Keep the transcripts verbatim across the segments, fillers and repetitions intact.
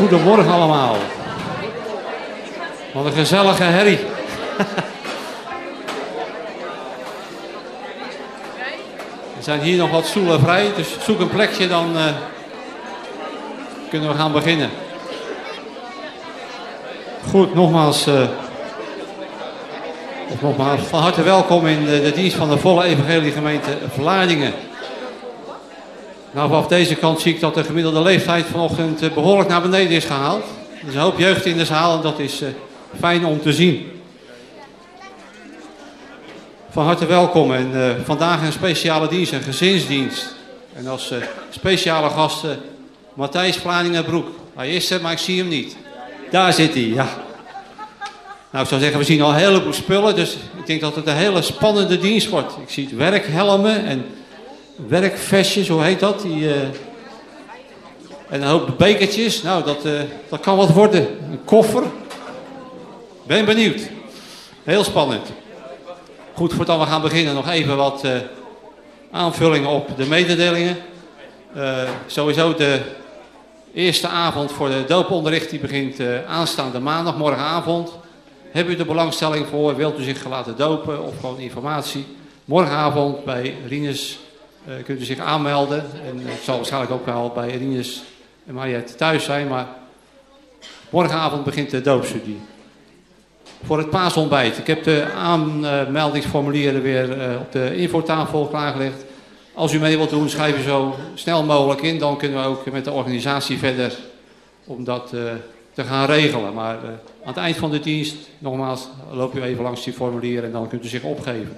Goedemorgen allemaal. Wat een gezellige herrie. Er zijn hier nog wat stoelen vrij, dus zoek een plekje, dan uh, kunnen we gaan beginnen. Goed, nogmaals, uh, of nogmaals van harte welkom in de, de dienst van de volle evangeliegemeente Vlaardingen. Nou, vanaf deze kant zie ik dat de gemiddelde leeftijd vanochtend uh, behoorlijk naar beneden is gehaald. Er is een hoop jeugd in de zaal en dat is uh, fijn om te zien. Van harte welkom en uh, vandaag een speciale dienst, een gezinsdienst. En als uh, speciale gasten uh, Matthijs Vlaardingenbroek. Hij is er, maar ik zie hem niet. Daar zit hij, ja. Nou, ik zou zeggen, we zien al een heleboel spullen, dus ik denk dat het een hele spannende dienst wordt. Ik zie werkhelmen en werkvestjes, hoe heet dat? Die, uh, en een hoop bekertjes. Nou, dat, uh, dat kan wat worden. Een koffer. Ben benieuwd. Heel spannend. Goed, voordat we gaan beginnen nog even wat uh, aanvullingen op de mededelingen. Uh, sowieso de eerste avond voor de dooponderricht, die begint uh, aanstaande maandag, morgenavond. Hebt u de belangstelling voor, wilt u zich laten dopen of gewoon informatie? Morgenavond bij Rinus uh, kunt u zich aanmelden. En het zal waarschijnlijk ook wel bij Rinus en Mariette thuis zijn, maar morgenavond begint de doopstudie. Voor het paasontbijt. Ik heb de aanmeldingsformulieren weer uh, op de infotafel klaargelegd. Als u mee wilt doen, schrijf u zo snel mogelijk in. Dan kunnen we ook met de organisatie verder om dat uh, te gaan regelen. Maar uh, aan het eind van de dienst, nogmaals, loop u even langs die formulieren en dan kunt u zich opgeven.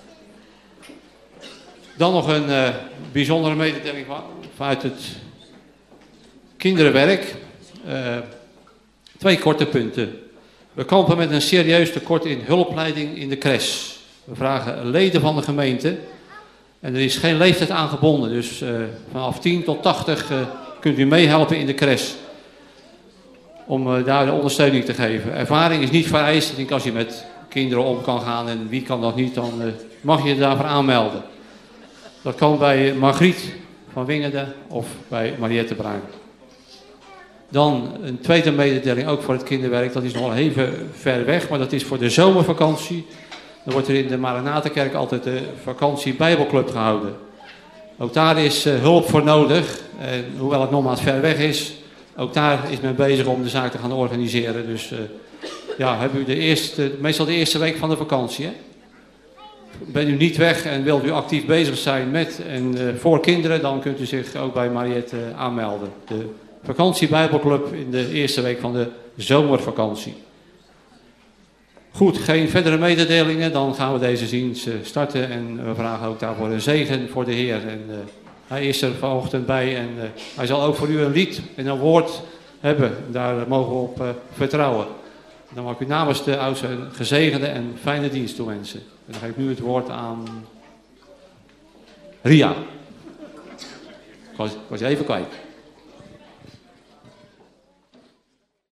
Dan nog een uh, bijzondere mededeling vanuit het kinderenwerk. Uh, twee korte punten. We kampen met een serieus tekort in hulpleiding in de crash. We vragen leden van de gemeente. En er is geen leeftijd aan gebonden. Dus uh, vanaf tien tot tachtig uh, kunt u meehelpen in de crash. Om uh, daar de ondersteuning te geven. Ervaring is niet vereist. Ik denk als je met kinderen om kan gaan en wie kan dat niet, dan uh, mag je je daarvoor aanmelden. Dat kan bij Margriet van Wingerden of bij Mariette Bruin. Dan een tweede mededeling, ook voor het kinderwerk. Dat is nog wel even ver weg, maar dat is voor de zomervakantie. Dan wordt er in de Maranatenkerk altijd de vakantie Bijbelclub gehouden. Ook daar is uh, hulp voor nodig. En hoewel het nogmaals ver weg is, ook daar is men bezig om de zaak te gaan organiseren. Dus uh, ja, hebben u de eerste, meestal de eerste week van de vakantie. Hè? Bent u niet weg en wilt u actief bezig zijn met en uh, voor kinderen, dan kunt u zich ook bij Mariette uh, aanmelden. De vakantie Bijbelclub in de eerste week van de zomervakantie. Goed, geen verdere mededelingen. Dan gaan we deze dienst uh, starten. En we vragen ook daarvoor een zegen voor de Heer. En, uh, hij is er vanochtend bij. En uh, hij zal ook voor u een lied en een woord hebben. Daar mogen we op uh, vertrouwen. Dan mag ik u namens de oudste een gezegende en fijne dienst toewensen. En dan geef ik nu het woord aan Ria. Ik was, ik was je even kwijt.